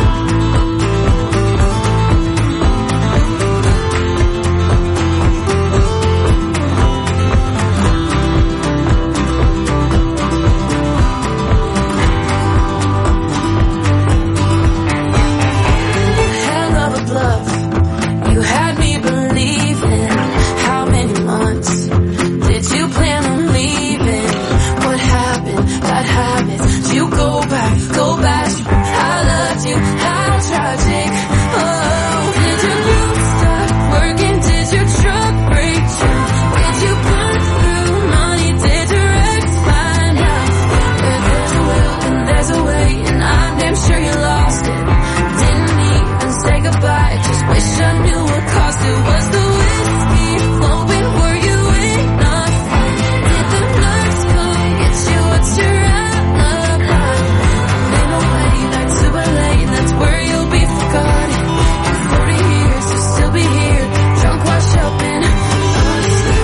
Hell of a bluff, you had me believing. How many months did you plan on leaving? What happened? Bad habits. Did you go back? I loved you. How tragic. Oh, did your group stop working? Did your truck break down? Did you burn through money? Did your ex find out? But there's a will and there's a way, and I'm damn sure you lost it. Didn't even say goodbye, just wish I knew what caused it. Was the whiskey flowing? Were you enough? Did the nurse come get you? What's your outlook like? I made my way back to LA, and that's where you'll be forgotten. In 40 years you'll still be here, drunk washed up in Austin.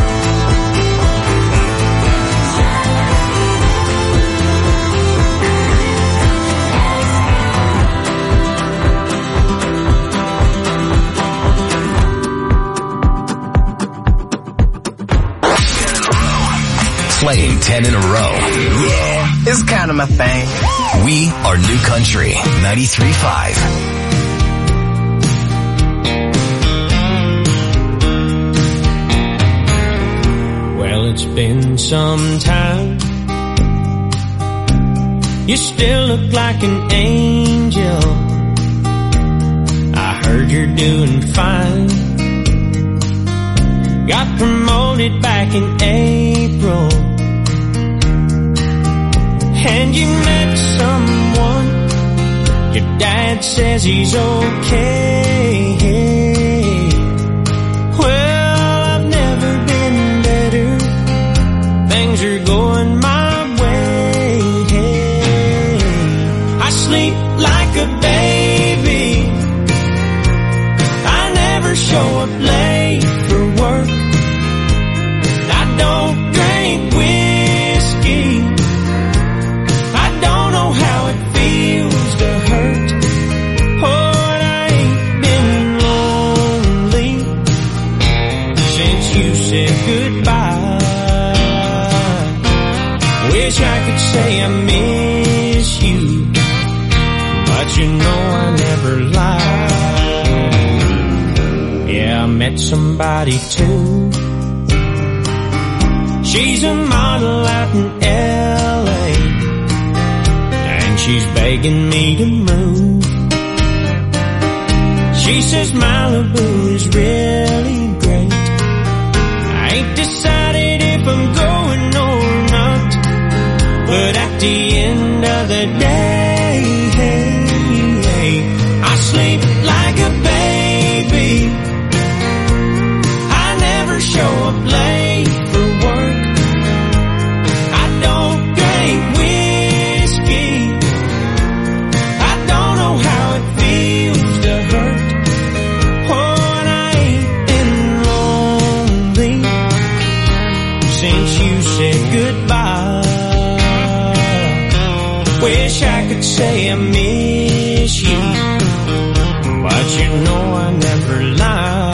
Playing 10 in a row.
Yeah, it's kind of my thing.
We are New Country 93.5.
Well, it's been some time. You still look like an angel. I heard you're doing fine. Got promoted back in April. And you met someone. Your dad says he's okay. Well, I've never been better. Things are going my way. I sleep like a baby. I never show up late for work. I don't drink whiskey. I don't know how it feels to hurt. Oh, and I ain't been lonely since you said goodbye. Wish I could say I miss you, but you know I never lie. Yeah, I met somebody too. She's a model out in LA, and she's begging me to move. She says Malibu is really great. I ain't decided if I'm going or not, but at the end of the day, I sleep like a baby. I never show up late for work. I don't drink whiskey. I don't know how it feels to hurt. Oh, and I ain't been lonely since you said goodbye. Wish I could say I miss you, but you know I never lied.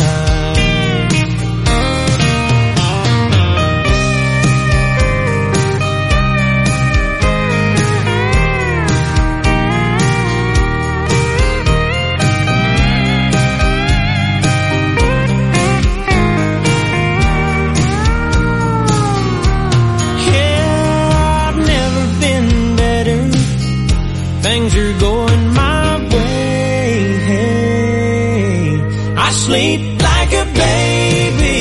Things are going my way. I sleep like a baby.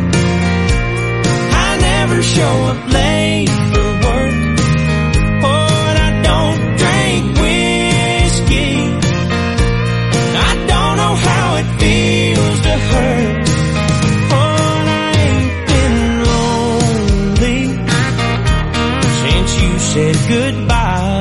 I never show up late for work. But I don't drink whiskey. I don't know how it feels to hurt. But I ain't been lonely since you said goodbye.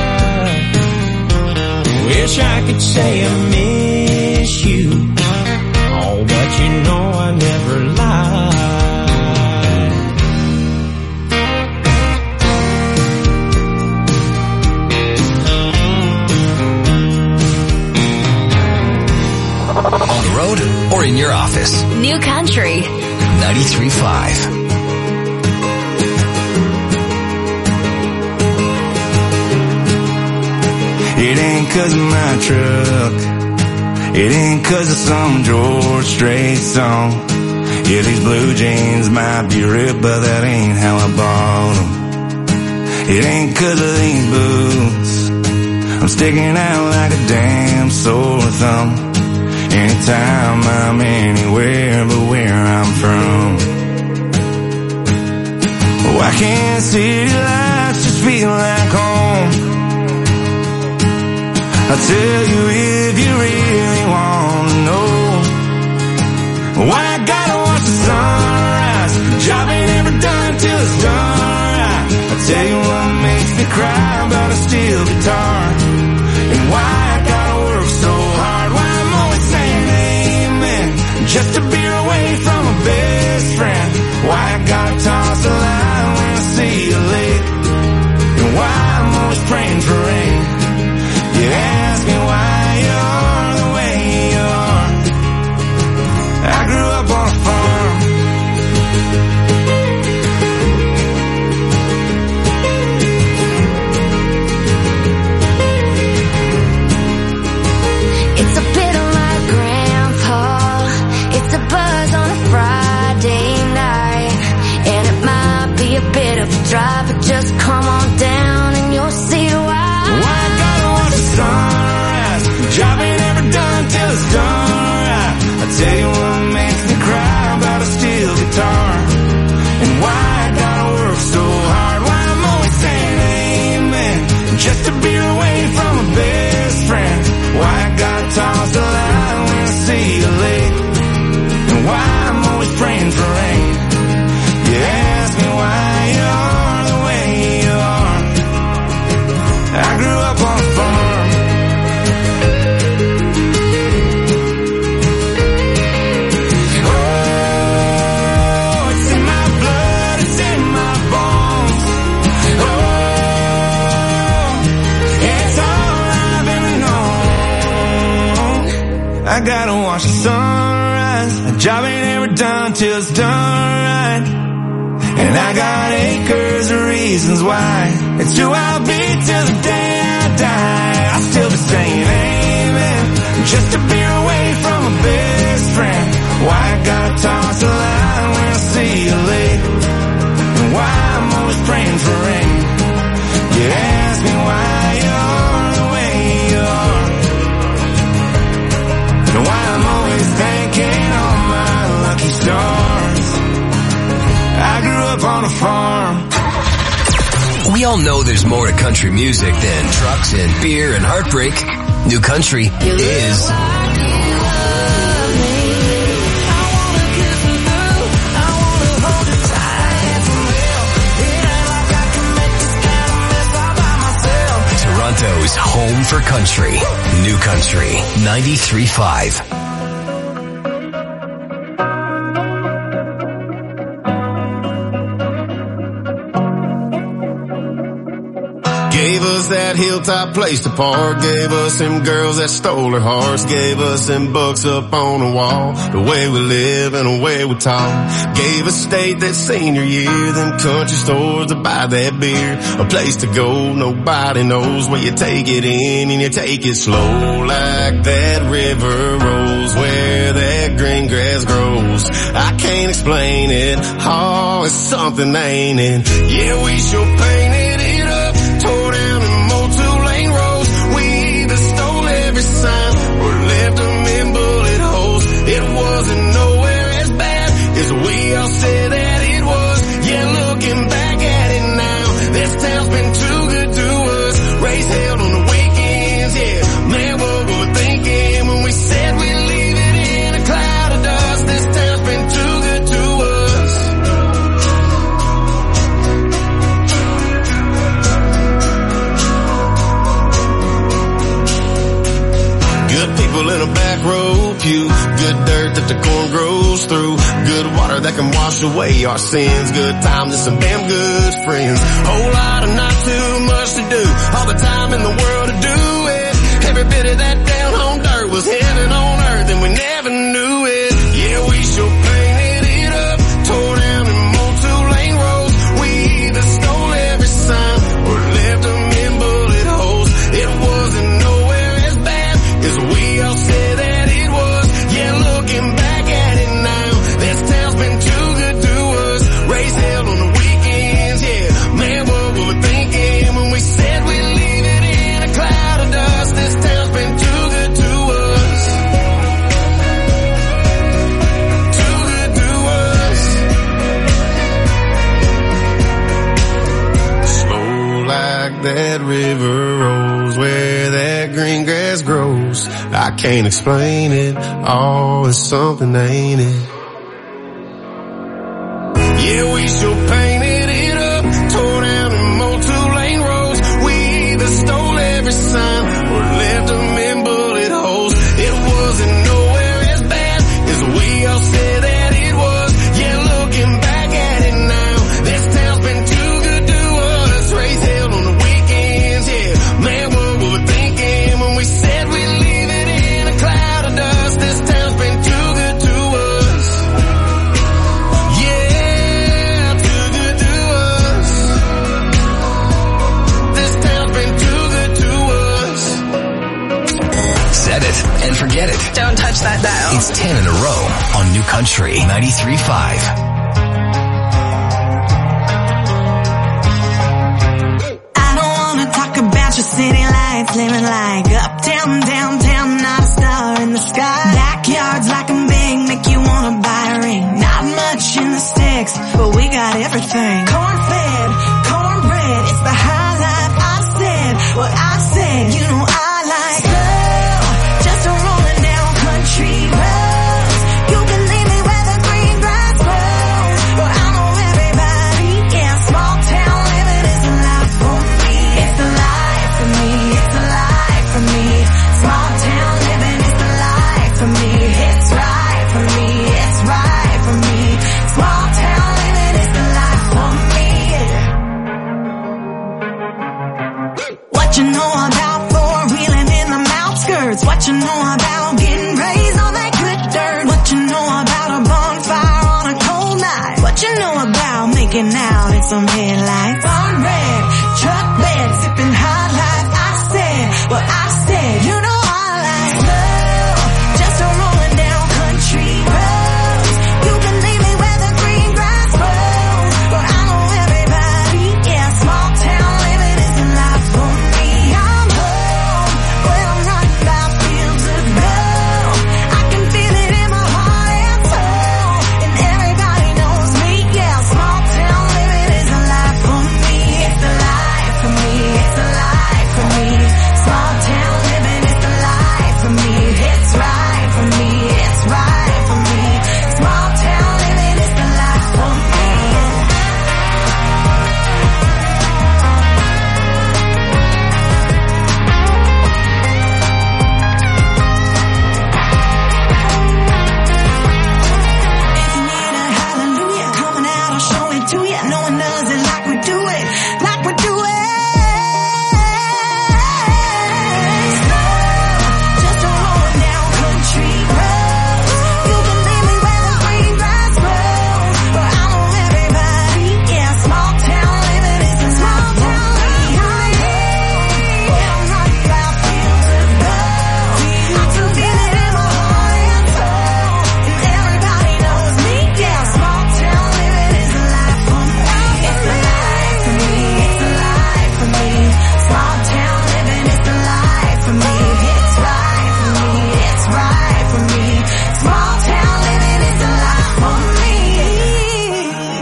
Wish I could say I miss you, oh, but you know I never lied.
On the road or in your office.
New Country
93.5.
It ain't 'cause of my truck. It ain't 'cause of some George Strait song. Yeah, these blue jeans might be ripped, but that ain't how I bought them. It ain't 'cause of these boots. I'm sticking out like a damn sore thumb. Anytime I'm anywhere but where I'm from. Why can't city lights just feel like home? I'll tell you if you really want to know. Why I gotta watch the sunrise. Job ain't ever done till it's done right. I'll tell you what makes me cry about a steel guitar. And why I gotta work so hard. Why I'm always saying amen just to be away from a best friend. Why I gotta toss a line when I see a lake. And why I'm always praying for rain. You ask me why you're the way you are. I grew up on a farm.
It's a bit like Grandpa. It's a buzz on a Friday night. And it might be a bit of a drive, but just come on down and you'll see why.
Why I gotta watch the sunrise. Job ain't ever done till it's done right. I tell you what makes me cry about a steel guitar. And why I gotta work so hard. Why I'm always saying amen just to be away from a best friend. Why I gotta toss a line when I see a lake. And why I'm always praying for rain. You ask me why you're the way you are. I grew up on a farm. Oh, it's in my blood, it's in my bones. Oh, it's all I've ever known. I gotta watch the sunrise. A job ain't ever done till it's done right. And I got acres of reasons why. It's who I'll be till the day I die. I'll still be saying amen just to be away from a best friend. Why I gotta toss a line when I see a lake. And why I'm always praying for rain. You ask me why you're the way you are. And why I'm always thanking all my lucky stars. I grew up on a farm.
We all know there's more to country music than trucks and beer and heartbreak. New Country is Toronto's home for country. New Country 93.5.
Gave
Gave us that hilltop place to park. Gave us them girls that stole our hearts. Gave us them books up on the wall. The way we live and the way we talk. Gave us state that senior year. Them country stores to buy that beer. A place to go, nobody knows where you take it in and you take it slow. Like that river rolls where that green grass grows. I can't explain it. Oh, it's something, ain't it? Yeah, we sure painted it up. Tore down and mowed 2-lane roads. We either stole every sign or left them in bullet holes. It wasn't nowhere as bad as we all said that it was. Yeah, looking back at it now, this town's been too good to us. Raised hell on the weekends, yeah. Man, what we were thinking when we said we'd leave it in a cloud of dust. This town's been too good to us. Good people in a back row pew. Good dirt that the corn grows through. Good water that can wash away our sins. Good times and some damn good friends. Whole lot of not too much to do. All the time in the world to do it. Every bit of that down home dirt was heaven on earth and we never knew it. Yeah, we sure painted it up. Tore down and mowed 2-lane roads. We either stole every sign or left them in bullet holes. It wasn't nowhere as bad as we all said that it was. Yeah, looking back at it now, this town's been too good to us. Raised hell on the weekends, yeah. Man, what we were thinking when we said we'd leave it in a cloud of dust. This town's been too good to us. Too good to us. Slow like that river rolls where that green grass grows. I can't explain it. Oh, it's something, ain't it? Yeah, we sure painted it up. Tore down and mowed 2-lane roads. We either stole every sign or left them in bullet holes. It wasn't nowhere as bad as we all said that it was. Yeah, looking back at it now, this town's been too good to us. Raised hell on the weekends, yeah. Man, what we were thinking when we said we'd leave it in a cloud of dust. This town's been too good to us. Yeah, too good to us. This town's been too good to us.
Set it and forget it.
Don't touch that dial.
It's 10 in a row on New Country 93.5.
I don't wanna talk about your city lights, living like uptown, downtown, not a star in the sky. Backyards like I'm big, make you wanna buy a ring. Not much in the sticks, but we got everything. Corn-fed, cornbread, it's the high life. I said what I said, you know I like slow, just a rolling down country roads. You can leave me where the green grass grows. Well, I know everybody, yeah, small town living is the life for me. It's the life for me, it's the life for me. Small town living is the life for me. It's right.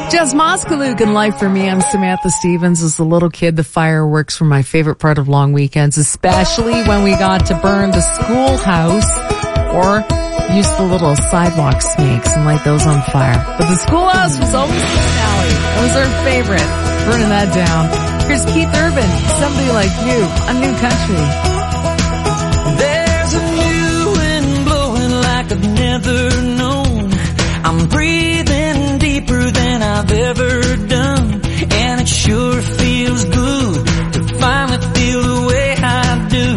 Jess Moskaluk in Life for Me. I'm Samantha Stevens. As a little kid, the fireworks were my favorite part of long weekends, especially when we got to burn the schoolhouse or use the little sidewalk snakes and light those on fire. But the schoolhouse was always the finale. That was our favorite, burning that down. Here's Keith Urban, Somebody Like You, on New Country.
There's a new wind blowing like I've never known. I'm breathing deeper than I've ever done, and it sure feels good to finally feel the way I do.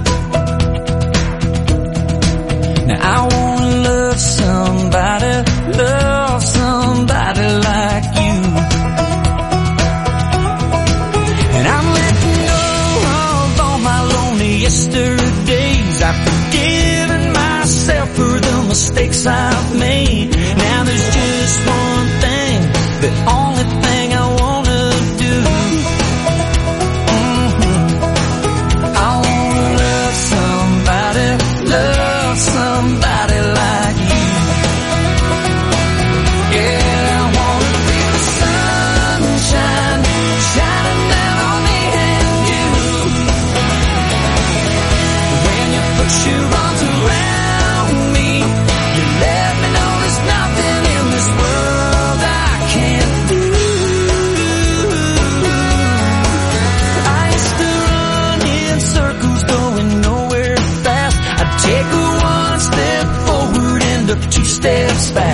Now I wanna love somebody like you. And I'm letting go of all my lonely yesterdays. I've forgiven myself for the mistakes I've made. Now there's just one thing, the only thing I wanna do. I wanna love somebody like you. Yeah, I wanna feel the sunshine shining down on me and you. When you put your arms around me, you let me know there's nothing in this world I can't do. I used to run in circles going nowhere fast. I'd take one step forward, end up two steps back.